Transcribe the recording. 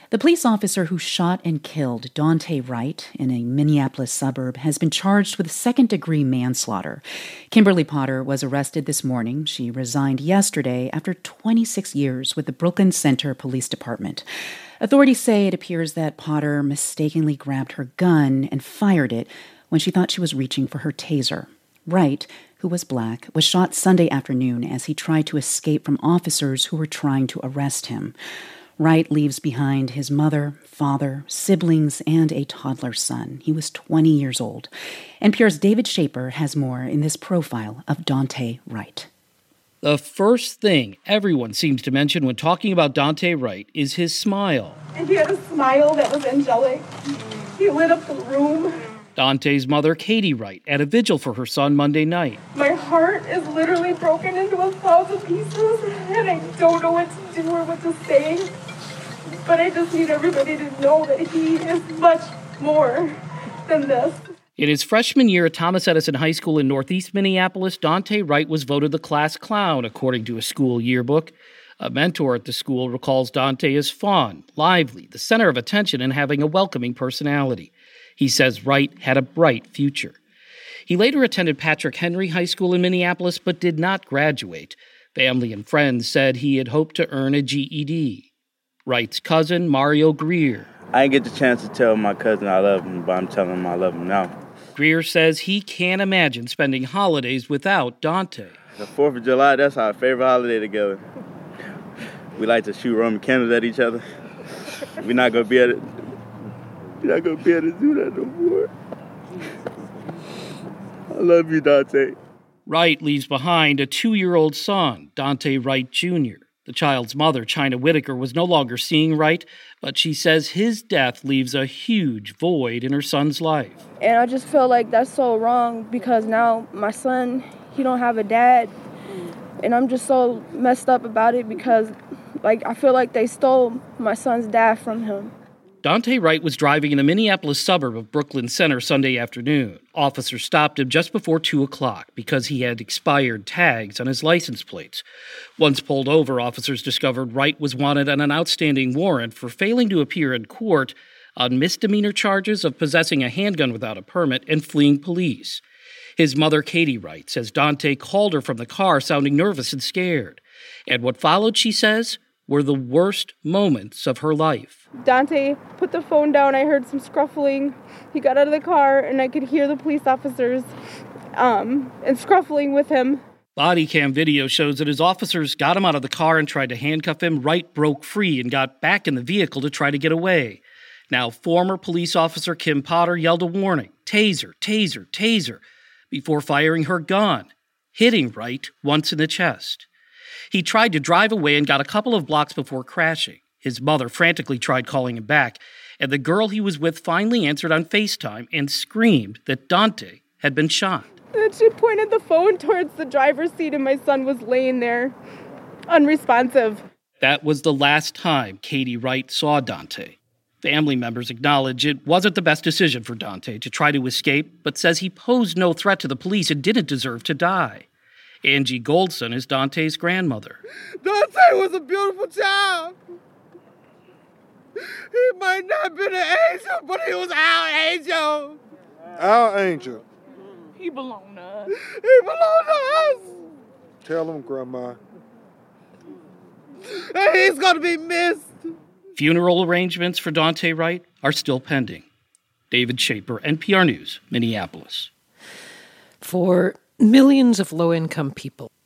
The police officer who shot and killed Daunte Wright in a Minneapolis suburb has been charged with second-degree manslaughter. Kimberly Potter was arrested this morning. She resigned yesterday after 26 years with the Brooklyn Center Police Department. Authorities say it appears that Potter mistakenly grabbed her gun and fired it when she thought she was reaching for her taser. Wright, who was black, was shot Sunday afternoon as he tried to escape from officers who were trying to arrest him. Wright leaves behind his mother, father, siblings, and a toddler son. He was 20 years old. NPR's David Shaper has more in this profile of Daunte Wright. The first thing everyone seems to mention when talking about Daunte Wright is his smile. And he had a smile that was angelic. He lit up the room. Daunte's mother, Katie Wright, at a vigil for her son Monday night. My heart is literally broken into 1,000 pieces, and I don't know what to do or what to say. But I just need everybody to know that he is much more than this. In his freshman year at Thomas Edison High School in northeast Minneapolis, Daunte Wright was voted the class clown, according to a school yearbook. A mentor at the school recalls Daunte as fun, lively, the center of attention, and having a welcoming personality. He says Wright had a bright future. He later attended Patrick Henry High School in Minneapolis, but did not graduate. Family and friends said he had hoped to earn a GED. Wright's cousin, Mario Greer. I didn't get the chance to tell my cousin I love him, but I'm telling him I love him now. Greer says he can't imagine spending holidays without Daunte. The 4th of July, that's our favorite holiday together. We like to shoot Roman candles at each other. We're not going to be able to do that no more. I love you, Daunte. Wright leaves behind a 2-year-old son, Daunte Wright Jr. The child's mother, China Whitaker, was no longer seeing Wright, but she says his death leaves a huge void in her son's life. And I just feel like that's so wrong because now my son, he don't have a dad. And I'm just so messed up about it because, I feel like they stole my son's dad from him. Daunte Wright was driving in the Minneapolis suburb of Brooklyn Center Sunday afternoon. Officers stopped him just before 2 o'clock because he had expired tags on his license plates. Once pulled over, officers discovered Wright was wanted on an outstanding warrant for failing to appear in court on misdemeanor charges of possessing a handgun without a permit and fleeing police. His mother, Katie Wright, says Daunte called her from the car sounding nervous and scared. And what followed, she says, were the worst moments of her life. Daunte put the phone down. I heard some scruffling. He got out of the car, and I could hear the police officers and scruffling with him. Body cam video shows that as officers got him out of the car and tried to handcuff him, Wright broke free and got back in the vehicle to try to get away. Now, former police officer Kim Potter yelled a warning, "Taser, taser, taser," before firing her gun, hitting Wright once in the chest. He tried to drive away and got a couple of blocks before crashing. His mother frantically tried calling him back, and the girl he was with finally answered on FaceTime and screamed that Daunte had been shot. And she pointed the phone towards the driver's seat, and my son was laying there, unresponsive. That was the last time Katie Wright saw Daunte. Family members acknowledge it wasn't the best decision for Daunte to try to escape, but says he posed no threat to the police and didn't deserve to die. Angie Goldson is Daunte's grandmother. Daunte was a beautiful child. He might not have been an angel, but he was our angel. Our angel. He belonged to us. He belonged to us. Tell him, Grandma. And he's going to be missed. Funeral arrangements for Daunte Wright are still pending. David Shaper, NPR News, Minneapolis. For millions of low-income people,